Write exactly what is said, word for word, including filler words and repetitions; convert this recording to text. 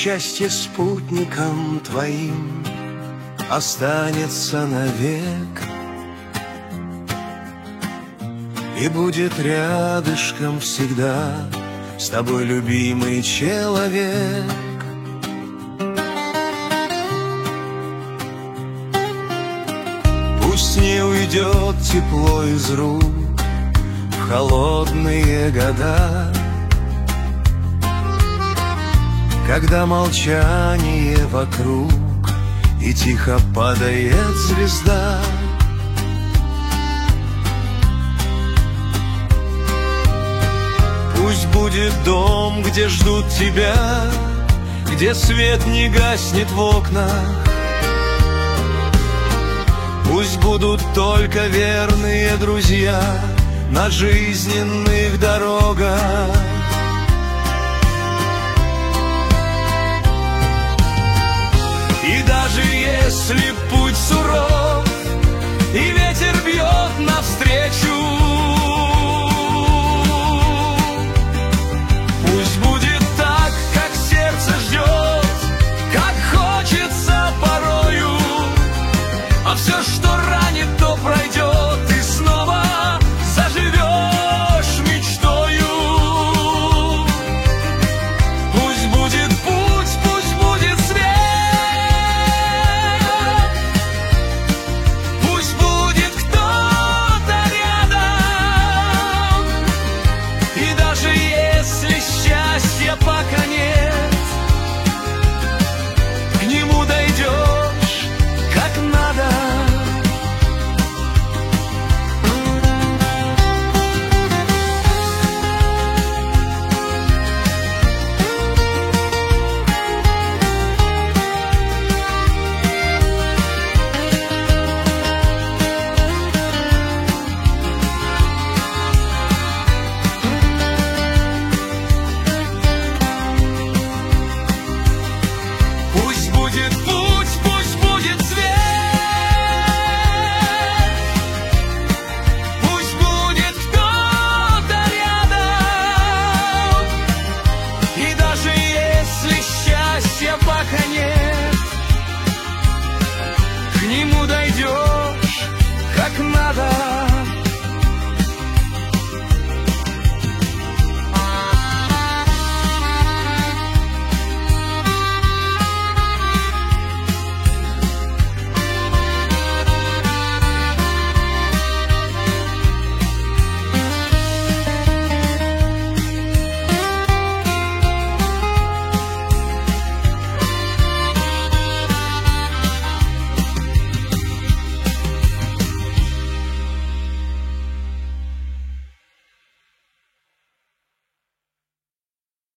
счастье спутником твоим останется навек и будет рядышком всегда с тобой любимый человек. Пусть не уйдет тепло из рук в холодные года, когда молчание вокруг и тихо падает звезда. Пусть будет дом, где ждут тебя, где свет не гаснет в окнах. Пусть будут только верные друзья на жизненных дорогах. И даже если путь суров,